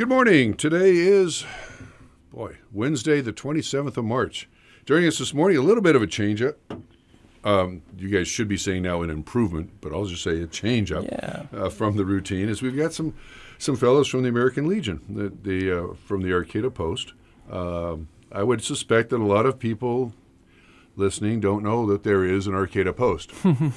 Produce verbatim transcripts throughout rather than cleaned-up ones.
Good morning. Today is, boy, Wednesday, the twenty-seventh of March. Joining us this morning, a little bit of a change-up. Um, you guys should be saying now an improvement, but I'll just say a change-up yeah. uh, from the routine. Is we've got some some fellows from the American Legion, the, the uh, from the Arcata Post. Um, I would suspect that a lot of people listening don't know that there is an Arcata Post,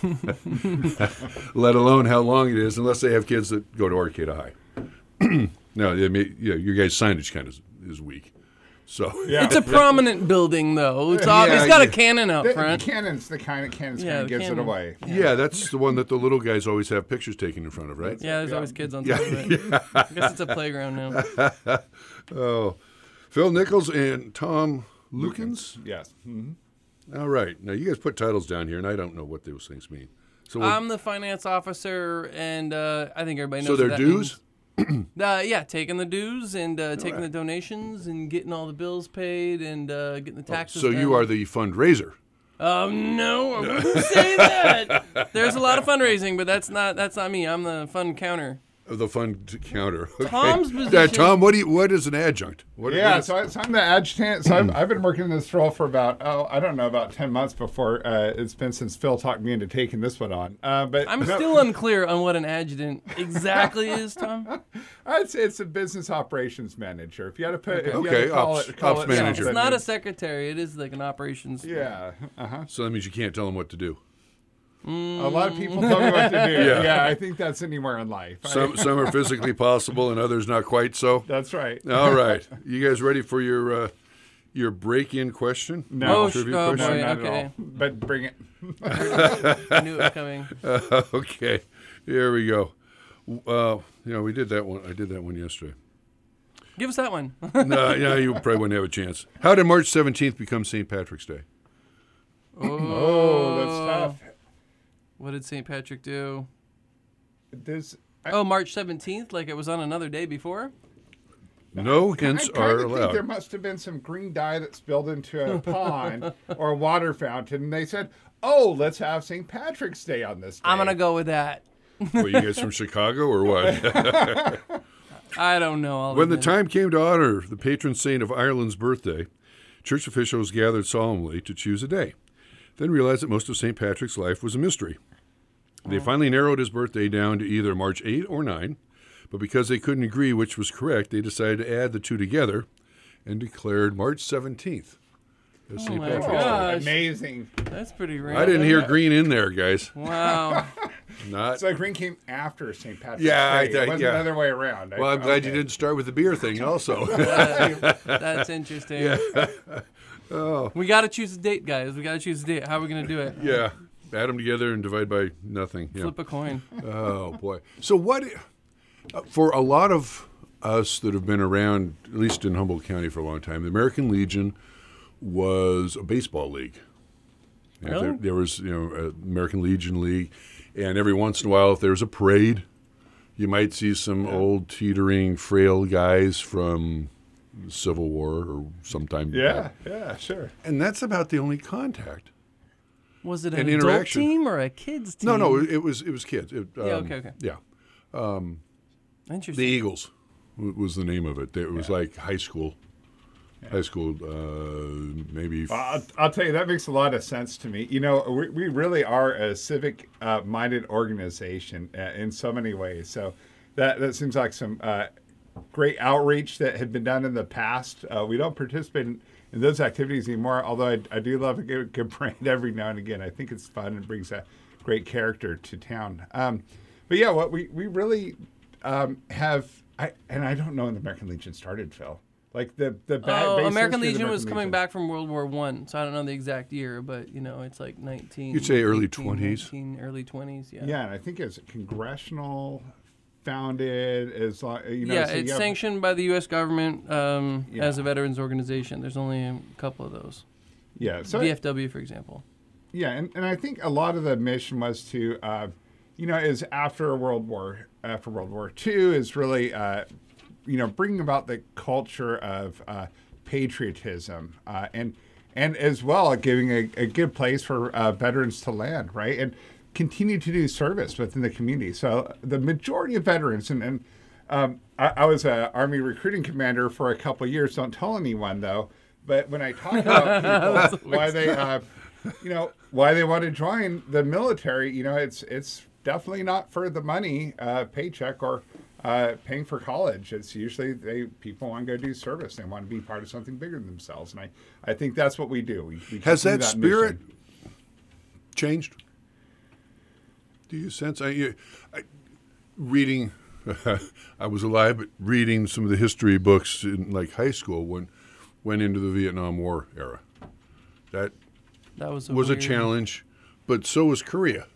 let alone how long it is, unless they have kids that go to Arcata High. No, I mean, yeah, your guys' signage kind of is weak. So yeah. It's a prominent building, though. It's, yeah, it's got yeah. a cannon out the, front. The cannon's the kind of cannon's yeah, kind of gives cannon. it away. Yeah. yeah, that's the one that the little guys always have pictures taken in front of, right? Yeah, there's yeah. always kids on top yeah. of it. Yeah. I guess it's a playground now. Oh, Phil Nichols and Tom Lukens? Yes. Mm-hmm. All right. Now, you guys put titles down here, and I don't know what those things mean. So I'm the finance officer, and uh, I think everybody knows So they're what that dues? means. uh, yeah, taking the dues and uh, taking right. the donations and getting all the bills paid and uh, getting the taxes oh, So done. you are the fundraiser? Um, no, I wouldn't say that. There's a lot of fundraising, but that's not that's not me. I'm the fund counter. The fund counter. Okay. Tom's position. Uh, Tom, what do you, what is an adjunct? What, yeah, what is... so, I, so I'm the adjutant. So I've, I've been working in this role for about, oh, I don't know, about ten months before. Uh, it's been since Phil talked me into taking this one on. Uh, but I'm no. still unclear on what an adjutant exactly is, Tom. I'd say it's a business operations manager. If you had to put, okay, if you okay. had to call ops, it, call ops it manager. Yeah, it's not a secretary. It is like an operations. Yeah. Uh-huh. So that means you can't tell them what to do. Mm. A lot of people tell me what to do. Yeah. yeah, I think that's anywhere in life. Some some are physically possible, and others not quite so. That's right. All right, you guys ready for your uh, your break-in question? No, oh, trivia oh, question? boy, Not okay. at all. But bring it. I knew it was coming. Uh, okay, here we go. Uh, you know, we did that one. I did that one yesterday. Give us that one. no, no, you probably wouldn't have a chance. How did March seventeenth become Saint Patrick's Day? Oh, oh that's tough. What did Saint Patrick do? There's, I, oh, March seventeenth, like it was on another day before? No hints I are think allowed. There must have been some green dye that spilled into a pond or a water fountain, and they said, oh, let's have Saint Patrick's Day on this day. I'm going to go with that. Were you guys from Chicago or what? I don't know. All when the time came to honor the patron saint of Ireland's birthday, church officials gathered solemnly to choose a day. Then realized that most of Saint Patrick's life was a mystery. They finally narrowed his birthday down to either March eighth or ninth, but because they couldn't agree which was correct, they decided to add the two together and declared March seventeenth as oh Saint my Patrick's gosh. Day. Amazing. That's pretty random. I didn't hear green in there, guys. Wow. Not. So green came after Saint Patrick's Yeah, I Day. th- It wasn't yeah. the other way around. Well, I'm I, glad okay. you didn't start with the beer thing also. That- that's interesting. Yeah. Oh. We got to choose a date, guys. We got to choose a date. How are we going to do it? Yeah. Add them together and divide by nothing. Yeah. Flip a coin. Oh, boy. So what, uh, for a lot of us that have been around, at least in Humboldt County for a long time, the American Legion was a baseball league. Yeah, Really? there, there was, you know, a American Legion League, and every once in a while, if there's a parade, you might see some Yeah. old, teetering, frail guys from the Civil War or sometime. Yeah, yeah, sure. And that's about the only contact. Was it An an adult interaction. team or a kids team? No, no, it, it was it was kids. It, um, Yeah, okay, okay. Yeah. Um, Interesting. the Eagles w- was the name of it. It was Yeah. like high school. High school, uh, maybe. F- Well, I'll, I'll tell you, that makes a lot of sense to me. You know, we, we really are a civic-minded organization uh, in so many ways. So that, that seems like some uh, great outreach that had been done in the past. Uh, we don't participate in, in those activities anymore, although I, I do love a good, good parade every now and again. I think it's fun and brings a great character to town. Um, but yeah, what we, we really um, have, I, and I don't know when the American Legion started, Phil. Like the the ba- Oh, base American history of the Legion was American coming Legion. back from World War One, so I don't know the exact year, but you know it's like nineteen. You'd say early eighteen, twenties. nineteen, early twenties, yeah. Yeah, and I think it's congressional founded as long you know. yeah, so it's you have- sanctioned by the U S government um, Yeah. as a veterans organization. There's only a couple of those. Yeah, so V F W, for example. yeah, and, and I think a lot of the mission was to, uh, you know, is after World War after World War Two is really, uh, you know, bringing about the culture of uh, patriotism uh, and and as well giving a, a good place for uh, veterans to land, right, and continue to do service within the community. So the majority of veterans and, and Um, I, I was an Army recruiting commander for a couple of years. Don't tell anyone, though. But when I talk about people, why they, uh, you know, why they want to join the military, you know, it's it's definitely not for the money, uh, paycheck, or uh, paying for college. It's usually they people want to go do service. They want to be part of something bigger than themselves. And I, I think that's what we do. We, we Has continue that spirit mission. changed? Do you sense? I, you- I, reading, I was alive, but reading some of the history books in like high school when went into the Vietnam War era. That That was a was weird, a challenge, but so was Korea.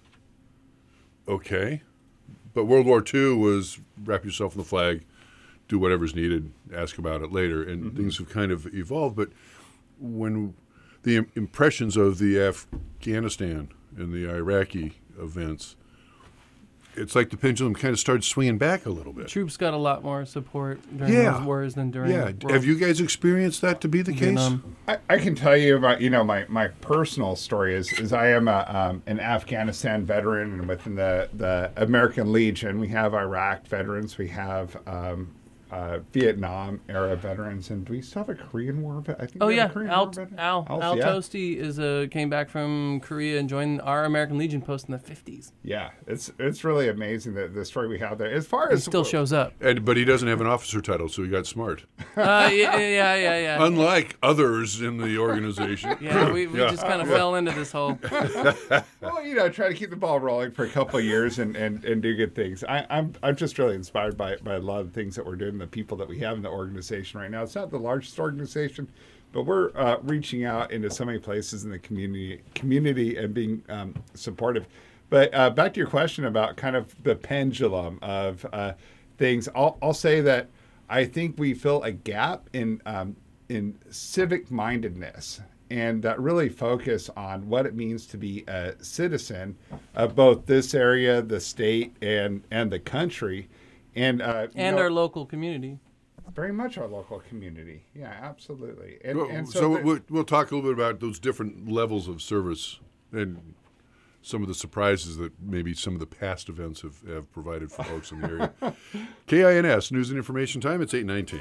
Okay, but World War Two was wrap yourself in the flag, do whatever's needed, ask about it later, and Mm-hmm. things have kind of evolved. But when the im- impressions of the Afghanistan and the Iraqi events, it's like the pendulum kind of started swinging back a little bit. Troops got a lot more support during Yeah. those wars than during. Yeah, World have you guys experienced that to be the case? Vietnam. I, I can tell you about, you know, my, my personal story is, is I am a, um, an Afghanistan veteran, and within the, the American Legion, we have Iraq veterans, we have um, uh, Vietnam era veterans, and do we still have a Korean War vet? I think Oh we have yeah, a Korean Al War veteran. Al Al- Al yeah. Toasty is a came back from Korea and joined our American Legion post in the fifties. Yeah, it's it's really amazing that the story we have there. As far He as still shows up. And, but he doesn't have an officer title, so he got smart. Uh, yeah, yeah, yeah, yeah. Unlike others in the organization. Yeah, we, we Yeah. just kind of fell into this whole. well, you know, try to keep the ball rolling for a couple of years and, and, and do good things. I, I'm I'm just really inspired by, by a lot of the things that we're doing, the people that we have in the organization right now. It's not the largest organization, but we're uh, reaching out into so many places in the community community and being um, supportive. But uh, back to your question about kind of the pendulum of uh, things, I'll, I'll say that I think we fill a gap in um, in civic mindedness, and that really focus on what it means to be a citizen of both this area, the state, and and the country, and uh, you And know, our local community. very much our local community. Yeah, absolutely. And, Well, and so so, the- we'll, we'll talk a little bit about those different levels of service and some of the surprises that maybe some of the past events have, have provided for folks in the area. K I N S, News and Information Time, it's eight nineteen.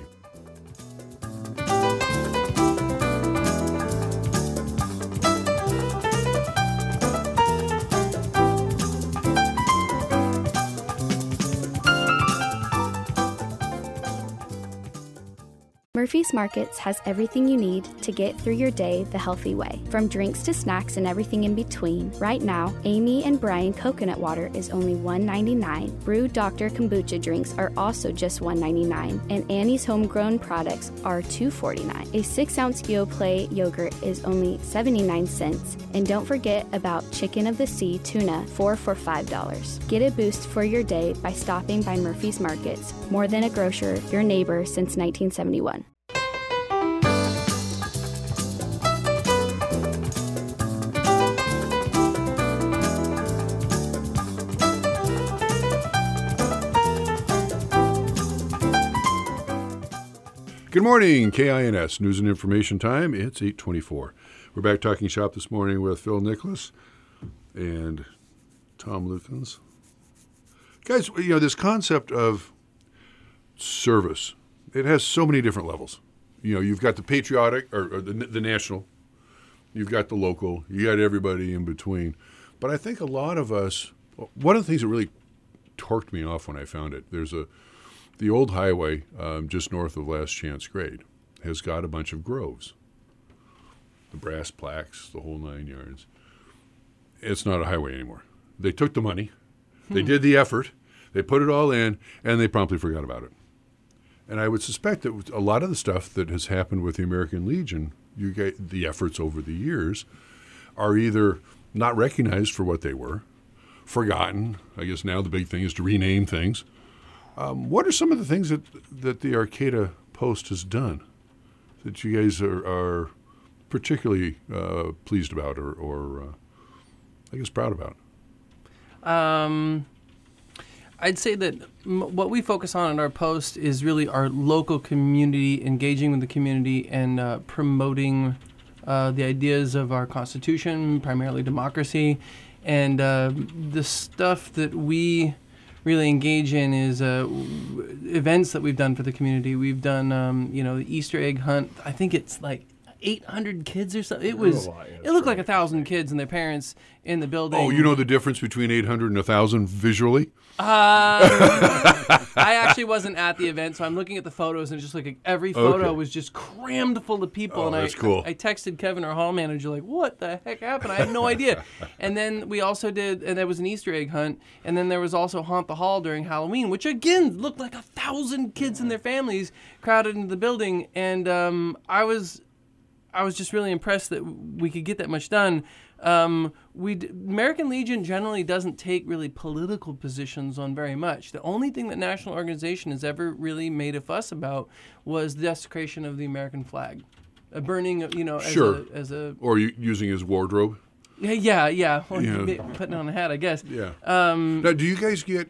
Murphy's Markets has everything you need to get through your day the healthy way. From drinks to snacks and everything in between, right now, Amy and Brian coconut water is only one ninety-nine. Brew Doctor kombucha drinks are also just one ninety-nine, and Annie's homegrown products are two forty-nine. A six ounce Yoplait yogurt is only seventy-nine cents, and don't forget about Chicken of the Sea tuna, four for five dollars. Get a boost for your day by stopping by Murphy's Markets. More than a grocer, your neighbor since nineteen seventy-one. Good morning, K I N S, News and Information Time. It's eight twenty-four. We're back talking shop this morning with Phil Nicholas and Tom Lukens. Guys, you know, this concept of service, it has so many different levels. You know, you've got the patriotic, or, or the, the national, you've got the local, you got everybody in between. But I think a lot of us, one of the things that really torqued me off when I found it, there's a, the old highway um, just north of Last Chance Grade has got a bunch of groves. The brass plaques, the whole nine yards. It's not a highway anymore. They took the money, they did the effort, they put it all in, and they promptly forgot about it. And I would suspect that with a lot of the stuff that has happened with the American Legion, you get the efforts over the years, are either not recognized for what they were, forgotten. I guess now the big thing is to rename things. Um, what are some of the things that that the Arcata Post has done that you guys are, are particularly uh, pleased about, or, or uh, I guess proud about? Um, I'd say that m- what we focus on in our post is really our local community, engaging with the community, and uh, promoting uh, the ideas of our Constitution, primarily democracy, and uh, the stuff that we really engage in is uh, w- events that we've done for the community. We've done, um, you know, the Easter egg hunt. I think it's like eight hundred kids or something. It was, a lot, yeah, it that's looked like right. a thousand kids and their parents in the building. Oh, you know the difference between eight hundred and one thousand visually? Um, I actually wasn't at the event, so I'm looking at the photos, and just like every photo Okay. was just crammed full of people. Oh, and that's I, cool. I texted Kevin, our hall manager, like, "What the heck happened? I had no idea." And then we also did, and there was an Easter egg hunt, and then there was also Haunt the Hall during Halloween, which again looked like a thousand kids and their families crowded into the building. And um, I was, I was just really impressed that we could get that much done. Um, we d- American Legion generally doesn't take really political positions on very much. The only thing that National Organization has ever really made a fuss about was the desecration of the American flag, a burning, you know, as Sure. a, as a Or you, using his wardrobe? yeah, yeah, yeah, or Yeah. ma- putting on a hat, I guess. Yeah. Um, Now, do you guys get,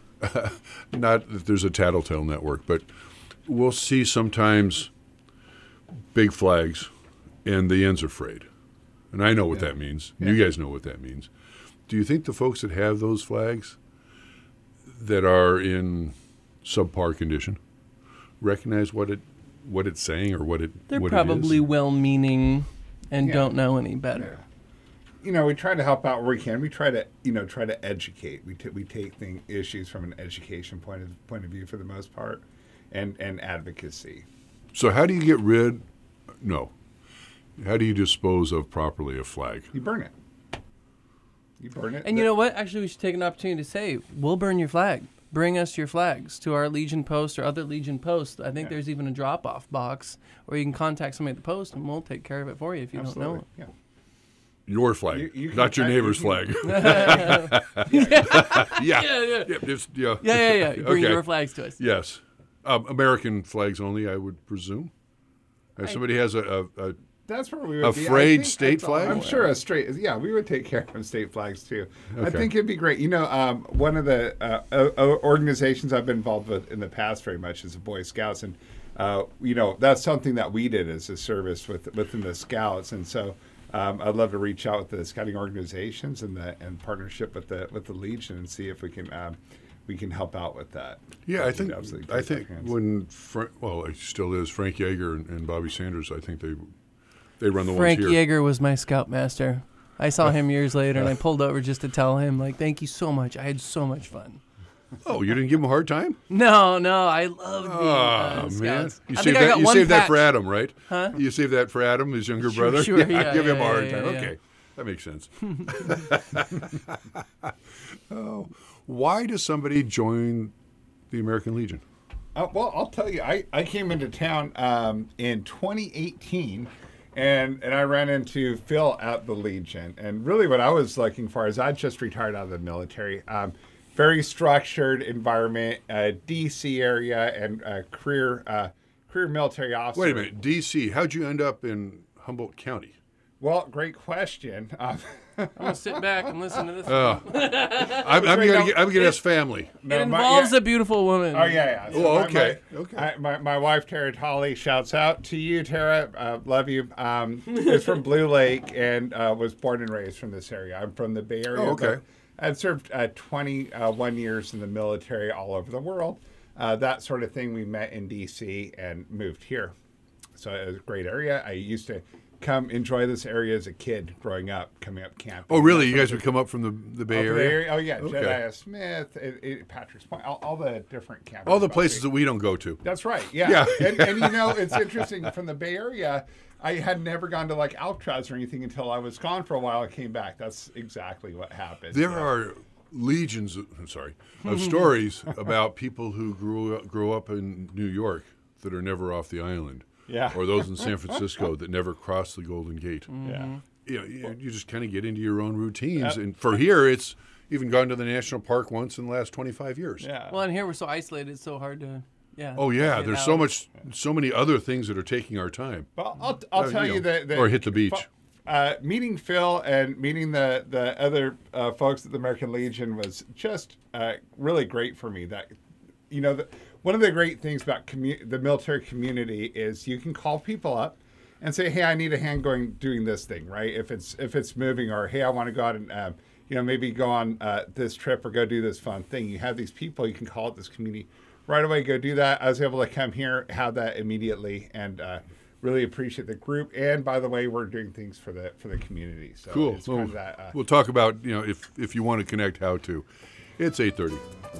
not that there's a Tattletale network, but we'll see sometimes big flags and the ends are frayed. And I know what that means. You guys know what that means. Do you think the folks that have those flags that are in subpar condition recognize what it what it's saying or what it they're what probably it is? well-meaning and Yeah. don't know any better. You know, we try to help out where we can. We try to, you know, try to educate. We, t- we take thing, issues from an education point of point of view for the most part, and, and advocacy. So how do you get rid? No. How do you dispose of properly a flag? You burn it. You burn it. And you know what? Actually, we should take an opportunity to say, we'll burn your flag. Bring us your flags to our Legion post or other Legion posts. I think Yeah. there's even a drop-off box where you can contact somebody at the post, and we'll take care of it for you if you Absolutely. don't know it. Yeah. Your flag, You- you can- not your I- neighbor's you flag. yeah. Yeah, yeah. Yeah, just- yeah. Yeah, yeah, yeah. Bring Okay. your flags to us. Yes. Um, American flags only, I would presume. If I- somebody has a, a, a That's where we would A be. I frayed think- state flag? I'm sure a straight. Yeah, we would take care of state flags too. I Okay. think it'd be great. You know, um, one of the uh, uh, uh, organizations I've been involved with in the past very much is the Boy Scouts, and uh, you know that's something that we did as a service with within the Scouts, and so. Um, I'd love to reach out with the scouting organizations and the and partnership with the with the Legion and see if we can um, we can help out with that. yeah, I We'd think absolutely I take think our hands. when Fra- well, it still is Frank Yeager and, and Bobby Sanders. I think they they run the Frank ones here. Yeager was my scoutmaster. I saw him years later, and I pulled over just to tell him, like, thank you so much. I had so much fun. Oh, you didn't give him a hard time? No, no, I loved being Oh uh, man, scouts. you I saved think I that. got You one saved that patch. for Adam, right? Huh? You saved that for Adam, his younger Sure, brother. sure, yeah, give him yeah, a hard yeah, time. yeah. Okay, that makes sense. oh, why does somebody join the American Legion? Uh, well, I'll tell you, I, I came into town um, in twenty eighteen, and and I ran into Phil at the Legion. And really what I was looking for is I just retired out of the military. Um, very structured environment, uh, D C area, and uh, career uh, career military officer. Wait a minute, D C. How'd you end up in Humboldt County? Well, great question. Um, I'm going to sit back and listen to this. Oh, I'm, I'm Wait, gonna no, get, I'm gonna ask family. no, it my- involves yeah. a beautiful woman. Oh yeah, yeah. Oh, my- okay, My, okay. I, my, my wife Tara Tolley shouts out to you, Tara. Uh, love you. Um, is from Blue Lake and uh, was born and raised from this area. I'm from the Bay Area. Oh, okay. but I've served uh, twenty-one years in the military all over the world. Uh, that sort of thing. We met in D C and moved here. So it was a great area. I used to come enjoy this area as a kid growing up, coming up camping. Oh, really? You That's guys would come up from the, the Bay Oh, the Area? area? Oh, yeah. Okay. Jedediah Smith, it, it, Patrick's Point, all, all the different camping All the spots. places that we don't go to. That's right. Yeah. Yeah. and, and you know, it's interesting from the Bay Area. I had never gone to like Alcatraz or anything until I was gone for a while. I came back. That's exactly what happened. There Yeah. are legions, of, I'm sorry, of stories about people who grew up, grew up in New York that are never off the island. Yeah. Or those in San Francisco that never cross the Golden Gate. Yeah. You know, you, you just kind of get into your own routines. Uh, and for here, it's even gone to the national park once in the last twenty-five years. Yeah. Well, and here we're so isolated, it's so hard to, yeah. Oh, yeah. get There's out. so much, so many other things that are taking our time. Well, I'll, I'll Uh, tell you you, know, that, that. or hit the beach. Uh, meeting Phil and meeting the the other uh, folks at the American Legion was just uh, really great for me. That you know, the, one of the great things about commu- the military community is you can call people up and say, "Hey, I need a hand going doing this thing," right? If it's if it's moving, or "Hey, I want to go out and uh, you know, maybe go on uh, this trip or go do this fun thing. You have these people, you can call it this community right away, go do that. I was able to come here, have that immediately, and uh, really appreciate the group. And by the way, we're doing things for the for the community. So Cool. it's Well, kind of that, uh, we'll talk about, you know, if, if you want to connect, how to. It's eight thirty.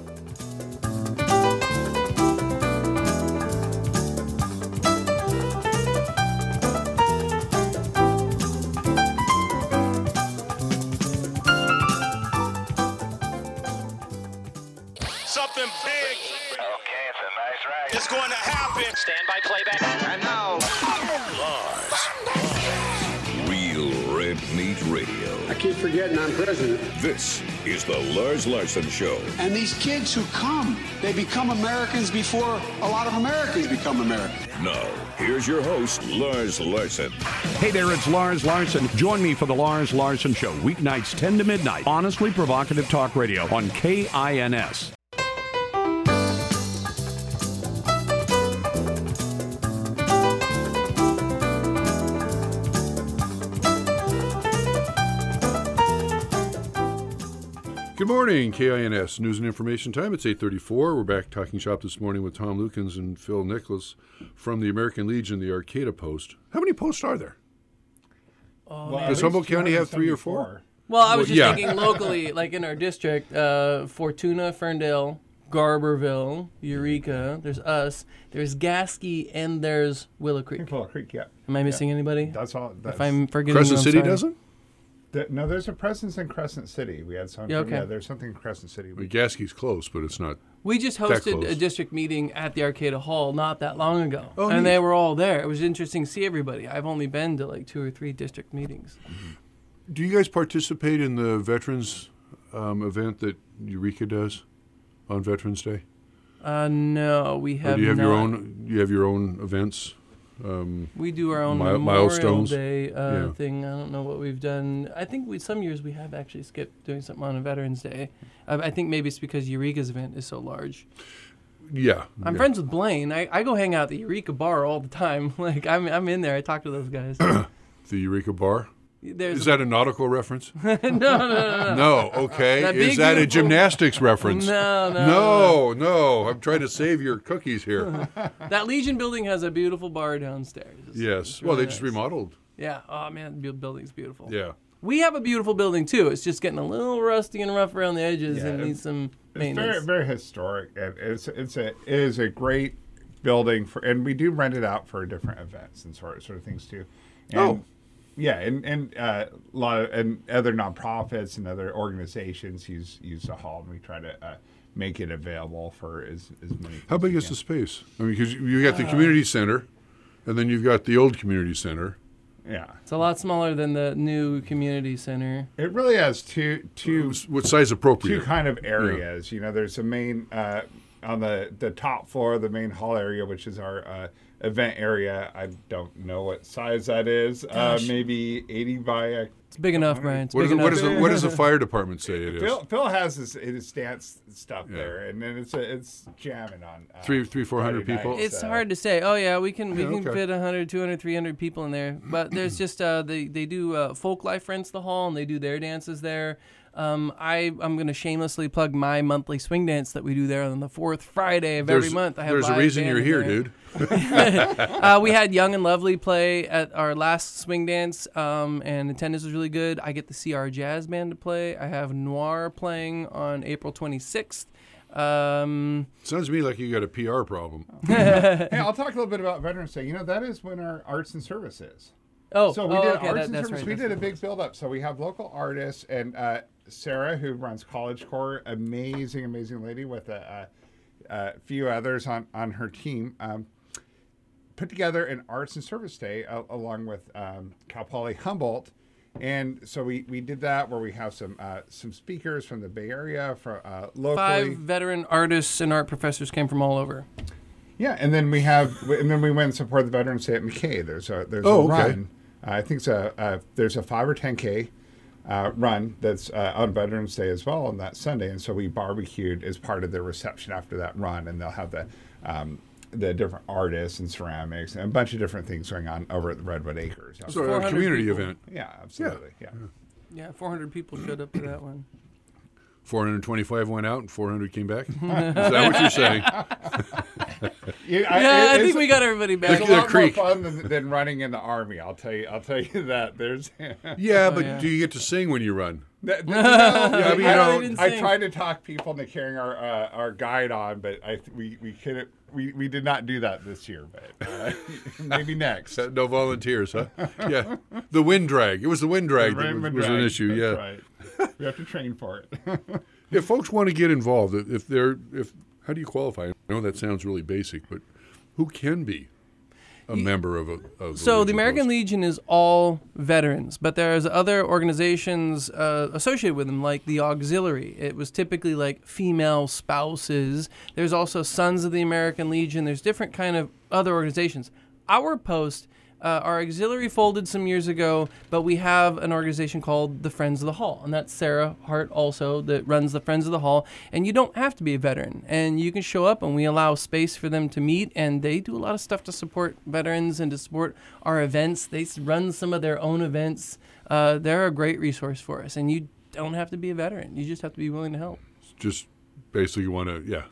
Something big. Okay, it's a nice ride. It's going to happen. Stand by playback. And now, Real Red Meat Radio. I keep forgetting I'm president. This is the Lars Larson Show. And these kids who come, they become Americans before a lot of Americans become Americans. Now, here's your host, Lars Larson. Hey there, it's Lars Larson. Join me for the Lars Larson Show, weeknights ten to midnight. Honestly provocative talk radio on K I N S. Good morning, K I N S News and Information Time. It's eight thirty-four. We're back talking shop this morning with Tom Lukens and Phil Nicholas from the American Legion, the Arcata Post. How many posts are there? Oh, well, man. at Does least Humboldt County have three or four? two hundred seventy-four. Well, I was Well, just yeah. thinking locally, like in our district, uh, Fortuna, Ferndale, Garberville, Eureka. There's us. There's Gasky, and there's Willow Creek. Willow Creek, yeah. Am I missing anybody? That's all. That's, If I'm forgetting, Crescent I'm City sorry. doesn't? th- no, there's a presence in Crescent City. We had something. Yeah, okay. Yeah, there's something in Crescent City. I mean, Gasky's close, but it's not. We just That hosted close. a district meeting at the Arcata Hall not that long ago, Oh, and neat. they were all there. It was interesting to see everybody. I've only been to like two or three district meetings. Do you guys participate in the Veterans um, event that Eureka does on Veterans Day? Uh, no, we Or have. do you have not. your own? You have your own events? Um, We do our own Mi- Memorial milestones? Day uh, Yeah. thing. I don't know what we've done. I think we some years we have actually skipped doing something on a Veterans Day. I, I think maybe it's because Eureka's event is so large. yeah. I'm yeah. friends with Blaine. I, I go hang out at the Eureka bar all the time. Like I'm I'm in there. I talk to those guys. The Eureka Bar. There's Is that a nautical reference? no, no, no, no. No. Okay. That Is big, that a beautiful- gymnastics reference? No, no, No, no. I'm trying to save your cookies here. That Legion building has a beautiful bar downstairs. It's- Yes. it's Well, really they just nice. remodeled. Yeah. Oh man, the building's beautiful. Yeah. We have a beautiful building too. It's just getting a little rusty and rough around the edges Yeah, and it- needs some It's maintenance. very, very historic. And it's it's a it is a great building for, and we do rent it out for different events and sort of, sort of things too. And, Oh. yeah, and and uh, a lot of and other nonprofits and other organizations use use the hall, and we try to uh, make it available for as as many. How big is the space? I mean, because you got the community center, and then you've got the old community center. Yeah, It's a lot smaller than the new community center. it really has two two What size appropriate? two kind of areas. You know, there's a main uh, on the the top floor, the main hall area, which is our uh, event area. I don't know what size that is. Uh, maybe eighty by a. It's big enough, Brian. It's What, big is, enough. what, does the, what does the fire department say it is? Phil, Phil has his, his dance stuff Yeah. there, and then it's a, it's jamming on uh, Three- three, four hundred Friday people? night, It's so- hard to say. Oh yeah, we can we Yeah, can okay. fit one hundred, two hundred, three hundred people in there. But there's just uh, they they do uh, Folk Life rents the hall and they do their dances there. Um, I I'm gonna shamelessly plug my monthly swing dance that we do there on the fourth Friday of every There's- month. I have There's a live reason band you're in here, there. dude. uh, we had Young and Lovely play at our last swing dance, um, and attendance was really good. I get to see our jazz band to play. I have Noir playing on April twenty-sixth. Um, Sounds to me like you got a P R problem. Hey, I'll talk a little bit about Veterans Day. You know, that is when our arts and service is. oh, So we oh, did okay, arts that- and that's service. right, we that's did a right. big build up. So we have local artists and uh, Sarah, who runs College Corps, amazing, amazing lady with a, a, a few others on on her team. Um, put together an arts and service day uh, along with um, Cal Poly Humboldt, and so we, we did that where we have some uh, some speakers from the Bay Area, from uh, locally. Five veteran artists and art professors came from all over. Yeah, and then we have, and then we went and support the Veterans Day at McKay. There's a there's Oh, a okay. run. Uh, I think it's a, uh there's a five or ten k uh, run that's uh, on Veterans Day as well on that Sunday, and so we barbecued as part of the reception after that run, and they'll have the um, the different artists and ceramics and a bunch of different things going on over at the Redwood Acres. So a four hundred community people. event. yeah, absolutely. Yeah. Yeah, four hundred people showed up to that one. four hundred twenty-five went out and four hundred came back? Is that what you're saying? You- Yeah, I it's- think we got everybody back. It's a The lot creek. more fun than, than running in the army. I'll tell you. I'll tell you that. There's. Yeah, but yeah. do you get to sing when you run? Th- th- no, I mean, you I, know- didn't I sing. tried to talk people into carrying our uh, our guide on, but I th- we we couldn't. We, we did not do that this year, but uh, maybe next. No volunteers, huh? Yeah. The wind drag. It was the wind drag that was, was an issue. That's Yeah. right. We have to train for it. If folks want to get involved, if they're, if how do you qualify? I know that sounds really basic, but who can be a member of a? Of So a the American Post? Legion is all veterans, but there's other organizations uh, associated with them, like the Auxiliary. It was typically like female spouses. There's also Sons of the American Legion. There's different kind of other organizations. Our post, uh, our auxiliary folded some years ago, but we have an organization called the Friends of the Hall, and that's Sarah Hart also that runs the Friends of the Hall. And you don't have to be a veteran, and you can show up, and we allow space for them to meet, and they do a lot of stuff to support veterans and to support our events. They s- run some of their own events. Uh, they're a great resource for us, and you don't have to be a veteran. You just have to be willing to help. Just basically want to, yeah,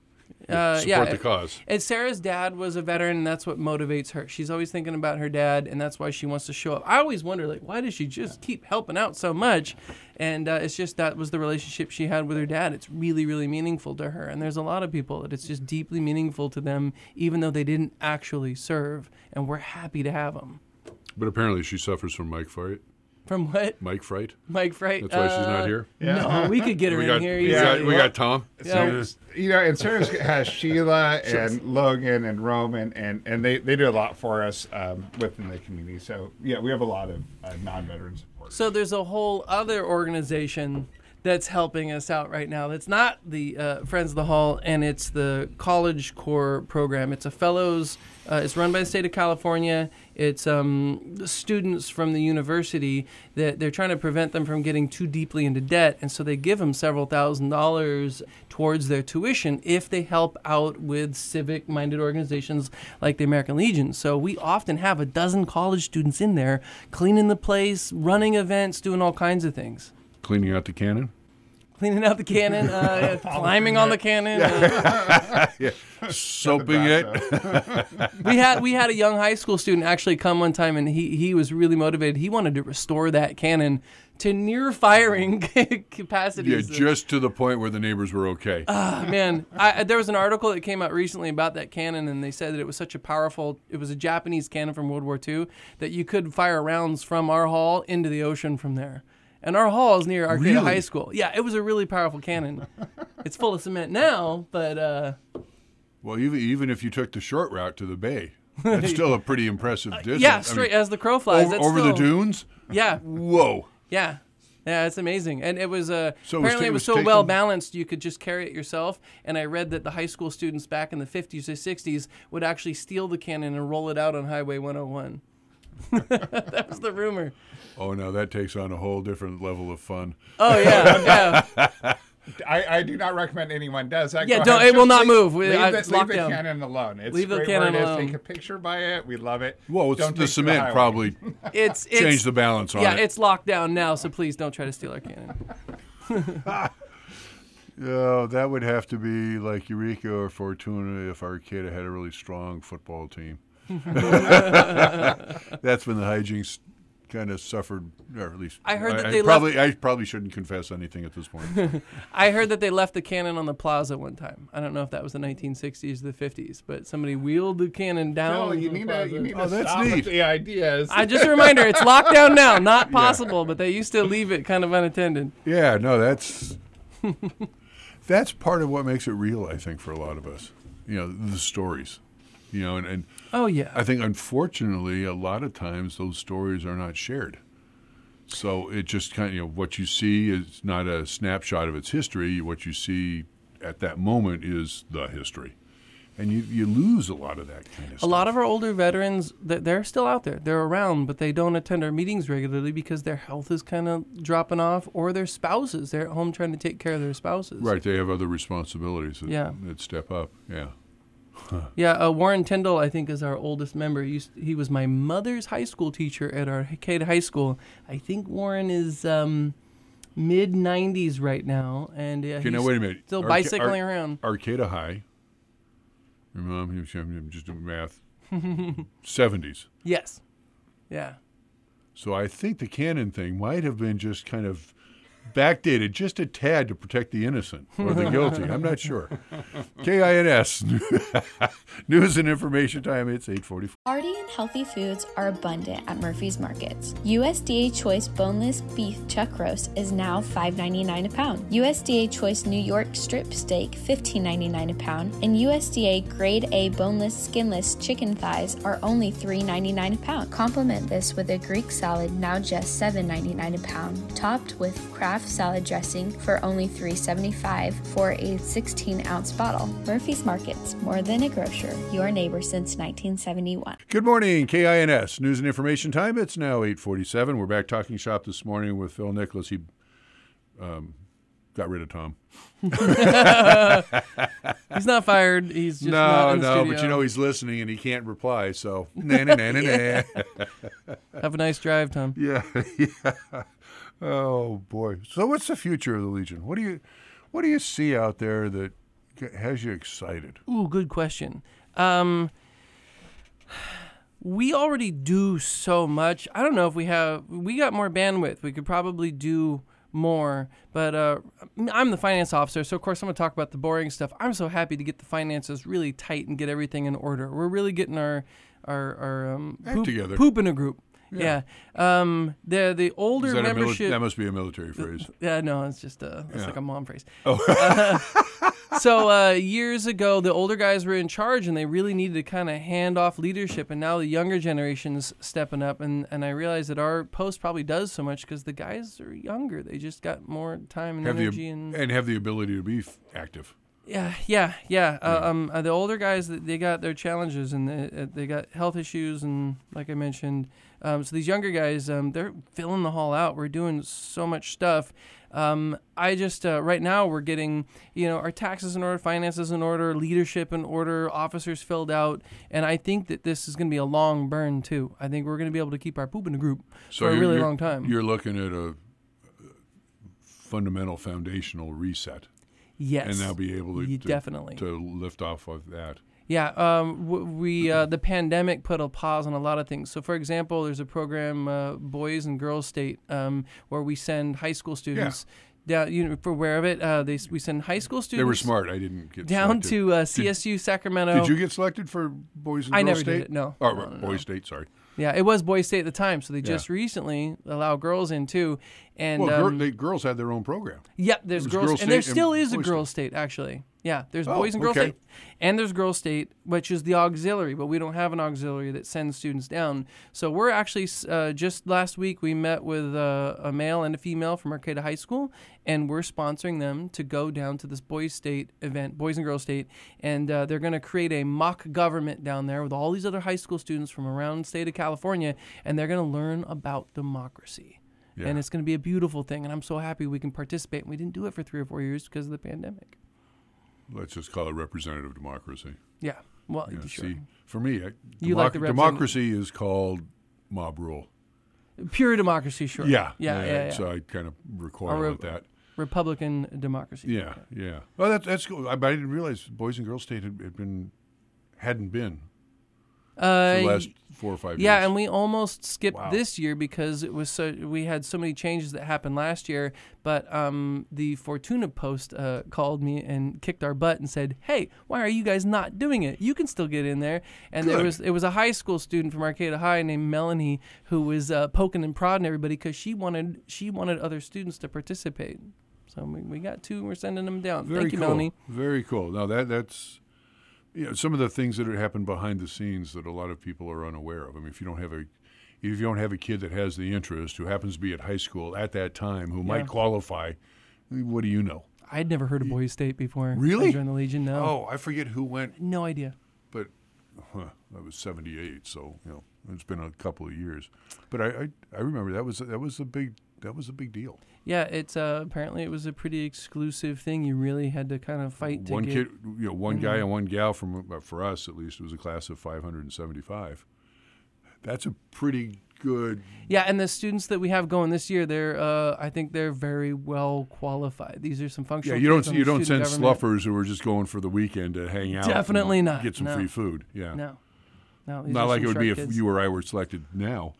Uh, support yeah, the cause. And Sarah's dad was a veteran, and that's what motivates her. She's always thinking about her dad, and that's why she wants to show up. I always wonder, like, why does she just keep helping out so much? And uh, it's just that was the relationship she had with her dad. It's really, really meaningful to her. And there's a lot of people that it's just deeply meaningful to them, even though they didn't actually serve. And we're happy to have them. But apparently she suffers from Mike fright. From what? Mike fright. Mike Fright? That's why she's Uh, not here. No, we could get her We in got, here. we, easily. got, we got Tom. Yeah. So, you know, and Sarah has Sheila and Logan and Roman, and, and they, they do a lot for us um, within the community. So, yeah, we have a lot of uh, non-veteran support. So there's a whole other organization that's helping us out right now. That's not the uh, Friends of the Hall, and it's the College Corps program. It's a fellows. Uh, it's run by the state of California. It's um, the students from the university that they're trying to prevent them from getting too deeply into debt, and so they give them several thousand dollars towards their tuition if they help out with civic-minded organizations like the American Legion. So we often have a dozen college students in there cleaning the place, running events, doing all kinds of things. Cleaning out the cannon. Cleaning out the cannon, uh, climbing on the cannon. Uh, Soaping it. we had we had a young high school student actually come one time, and he, he was really motivated. He wanted to restore that cannon to near firing capacities. Yeah, just to the point where the neighbors were okay. Ah, man, I, there was an article that came out recently about that cannon, and they said that it was such a powerful. It was a Japanese cannon from World War Two that you could fire rounds from our hall into the ocean from there. And our hall is near Arcata Really? High School. Yeah, it was a really powerful cannon. It's full of cement now, but uh, Well, even even if you took the short route to the bay, that's still a pretty impressive distance. yeah, I straight mean, as the crow flies. over, that's over the still- dunes. Yeah, Whoa. yeah, yeah. It's amazing, and it was uh, So it was apparently ta- it it was was so taken- well balanced you could just carry it yourself. And I read that the high school students back in the fifties or sixties would actually steal the cannon and roll it out on Highway one oh one. That was the rumor. Oh, no, that takes on a whole different level of fun. Oh yeah, yeah. I, I do not recommend anyone does that. Yeah, Go don't- ahead. it will Just not leave- move. We- Leave, I- the, it's leave locked the down. cannon alone. It's Leave the great cannon where it is. alone. Take a picture by it. We love it. Whoa, it's, Don't the take it to the cement highway. probably It's, it's changed the balance on yeah, it. it's locked down now, so please don't try to steal our cannon. Oh, that would have to be like Eureka or Fortuna if Arcata had a really strong football team. That's when the hijinks kind of suffered, or at least I heard that I they probably I probably shouldn't confess anything at this point. I heard that they left the cannon on the plaza one time. I don't know if that was the nineteen sixties or the fifties, but somebody wheeled the cannon down. Phil, you the need to plaza. you need Oh, to that's stop neat. with the ideas. I just a reminder, it's locked down now. Not possible, but they used to leave it kind of unattended. Yeah, no, that's that's part of what makes it real, I think, for a lot of us. You know, the stories. You know, and, and Oh yeah. I think unfortunately a lot of times those stories are not shared. So it just kind of, you know, what you see is not a snapshot of its history. What you see at that moment is the history. And you, you lose a lot of that kind of A stuff. lot of our older veterans, th- they're still out there. They're around, but they don't attend our meetings regularly because their health is kind of dropping off, or their spouses. They're at home trying to take care of their spouses. Right, they have other responsibilities that, Yeah. that step up. Yeah. Yeah, uh, Warren Tyndall, I think, is our oldest member. He, used, he was my mother's high school teacher at Arcata High School. I think Warren is um, mid nineties right now, and uh, Okay, he's now wait a minute. still Arca- bicycling Ar- around. Arcata High. Your mom, I'm just doing math. seventies. Yes. Yeah. So I think the canon thing might have been just kind of backdated just a tad to protect the innocent or the guilty. I'm not sure. K I N S. News and information time. It's eight forty-four. Hearty and healthy foods are abundant at Murphy's Markets. U S D A Choice Boneless Beef Chuck Roast is now five ninety-nine a pound. U S D A Choice New York Strip Steak fifteen ninety-nine a pound. And U S D A Grade A Boneless Skinless Chicken Thighs are only three ninety-nine a pound. Complement this with a Greek salad now just seven ninety-nine a pound, topped with Kraft salad dressing for only three seventy-five for a sixteen ounce bottle. Murphy's Markets, more than a grocer, your neighbor since nineteen seventy-one. Good morning, K I N S. News and information time. It's now eight forty-seven. We're back talking shop this morning with Phil Nicholas. He um, got rid of Tom. He's not fired. He's just no, not in the no, studio. but you know he's listening and he can't reply. So, nah, nah, nah, nah, nah. Have a nice drive, Tom. Yeah, yeah. Oh boy. So, what's the future of the Legion? What do you, what do you see out there that has you excited? Ooh, good question. Um, we already do so much. I don't know if we have. We got more bandwidth. We could probably do more. But uh, I'm the finance officer, so of course I'm going to talk about the boring stuff. I'm so happy to get the finances really tight and get everything in order. We're really getting our our, our um, Act poop, together. poop in a group. Yeah. Yeah. Um, the the older Is that, a mili- membership. that must be a military phrase. Yeah, no, it's just a, it's Yeah. like a mom phrase. Oh. uh, so uh, years ago, the older guys were in charge, and they really needed to kind of hand off leadership. And now the younger generation's stepping up, and, and I realize that our post probably does so much because the guys are younger. They just got more time and have energy, the, and and have the ability to be f- active. yeah, yeah, yeah. Uh, um, uh, the older guys, they got their challenges, and they, uh, they got health issues, and like I mentioned, um, so these younger guys, um, they're filling the hall out. We're doing so much stuff. Um, I just uh, right now we're getting, you know, our taxes in order, finances in order, leadership in order, officers filled out, and I think that this is going to be a long burn too. I think we're going to be able to keep our poop in a group So for a you're- really you're- long time. You're looking at a fundamental foundational reset. Yes, And now be able to, Ye- to definitely to lift off of that. Yeah, um, w- we uh, the pandemic put a pause on a lot of things. So, for example, there's a program, uh, Boys and Girls State, um, where we send high school students down. You know, for where of it, uh, they we send high school students. They were smart. I didn't get down selected. to uh, C S U Sacramento. Did you get selected for Boys and I Girls never State? did it, no. Oh, No, no, Boys no. State. Sorry. Yeah, it was Boys State at the time, so they Yeah. just recently allow girls in too. And well, um, gir- they, girls had their own program. Yep, there's It was girls, Girls and there State still and is a Boys girls' state actually. Yeah, there's Oh, boys and girls okay. state, and there's girls' state, which is the auxiliary, but we don't have an auxiliary that sends students down. So we're actually uh, just last week we met with uh, a male and a female from Arcata High School, and we're sponsoring them to go down to this boys' state event, boys and girls state, and uh, they're going to create a mock government down there with all these other high school students from around the state of California, and they're going to learn about democracy. Yeah. And it's going to be a beautiful thing, and I'm so happy we can participate. And we didn't do it for three or four years because of the pandemic. Let's just call it representative democracy. Yeah, well, Yeah, sure. See, for me, I, You democ- like the represent- democracy is called mob rule. Pure democracy, sure. Yeah, yeah, yeah. yeah. So I kind of recoil Or re- at that. Republican democracy. Yeah, yeah. Well, that, that's cool. I, but I didn't realize Boys and Girls State had, had been hadn't been Uh, for the last four or five yeah, years. and we almost skipped Wow. this year because it was so we had so many changes that happened last year. But um, the Fortuna Post uh, called me and kicked our butt and said, "Hey, why are you guys not doing it? You can still get in there." And there Good. was it was a high school student from Arcata High named Melanie who was uh, poking and prodding everybody because she wanted she wanted other students to participate. So we, we got two, and we're sending them down. Very Thank you, cool. Melanie. Very cool. Now that that's you know some of the things that happen behind the scenes that a lot of people are unaware of. I mean, if you don't have a if you don't have a kid that has the interest who happens to be at high school at that time who Yeah. might qualify, what do you know? I'd never heard of Boys State before. Really? I joined the Legion. No, Oh, I forget who went, no idea. but huh, that was seventy-eight. So you know it's been a couple of years. But I, I I remember that was that was a big that was a big deal. Yeah, it's uh, apparently it was a pretty exclusive thing. You really had to kind of fight to One get. kid, you know, one Mhm. guy and one gal from uh, for us at least it was a class of five hundred seventy-five. That's a pretty good. Yeah, and the students that we have going this year, they're uh, I think they're very well qualified. These are some Yeah, functional. you don't kids on you the don't send student government. sluffers who are just going for the weekend to hang out. Definitely and not. Get some No. free food. Yeah. No. No, these Not are like some it would be sharp if kids. you or I were selected now.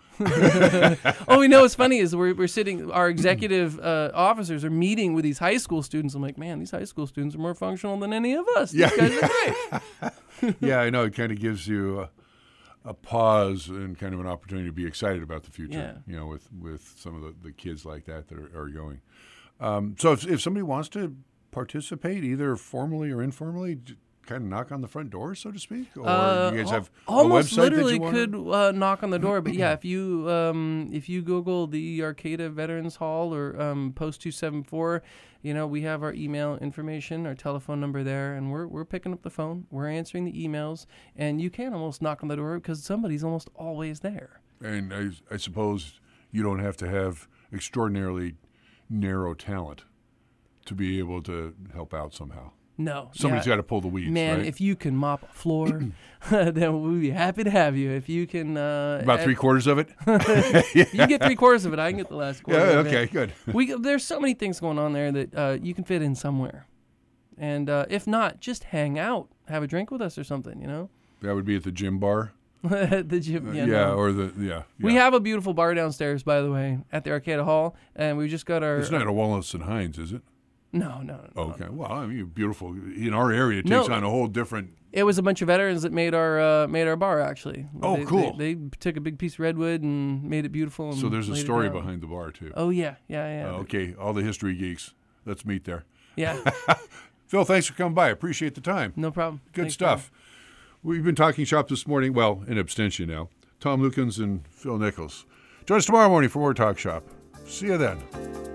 Oh, we know what's funny is we're we're sitting. Our executive uh, officers are meeting with these high school students. I'm like, man, these high school students are more functional than any of us. These Yeah. guys are great. Yeah, I know. It kind of gives you a, a pause and kind of an opportunity to be excited about the future. Yeah. You know, with, with some of the, the kids like that that are, are going. Um, so if if somebody wants to participate, either formally or informally, j- kind of knock on the front door, so to speak, or Uh, you guys have al- a almost website that literally you want could uh, knock on the door, but yeah, if you um, if you Google the Arcata Veterans Hall or um, Post two seven four, you know we have our email information, our telephone number there, and we're we're picking up the phone, we're answering the emails, and you can almost knock on the door because somebody's almost always there. And I, I suppose you don't have to have extraordinarily narrow talent to be able to help out somehow. No, Somebody's yeah. got to pull the weeds, Man, right? if you can mop a floor, then we'll be happy to have you. If you can, uh, About three quarters of it? you can get three quarters of it. I can get the last quarter. Yeah, of okay, it. good. We there's so many things going on there that uh, you can fit in somewhere, and uh, if not, just hang out, have a drink with us or something. You know, That would be at the gym bar? the gym. Uh, Yeah, yeah, no. or the, yeah. We yeah. have a beautiful bar downstairs, by the way, at the Arcata Hall, and we just got our. It's not a Wallace and Hines, is it? No, no, no. Okay. Well, I mean, beautiful. In our area, it No. takes on a whole different. It was a bunch of veterans that made our uh, made our bar actually. Oh, They- cool. They, they took a big piece of redwood and made it beautiful. And So there's a laid it story down. behind the bar too. Oh yeah, yeah, yeah. Uh, okay, all the history geeks. Let's meet there. Yeah, Phil, thanks for coming by. Appreciate the time. no problem. Good Thanks, stuff. We've been talking shop this morning. Well, in abstention now. Tom Lukens and Phil Nichols. Join us tomorrow morning for more Talk Shop. See you then.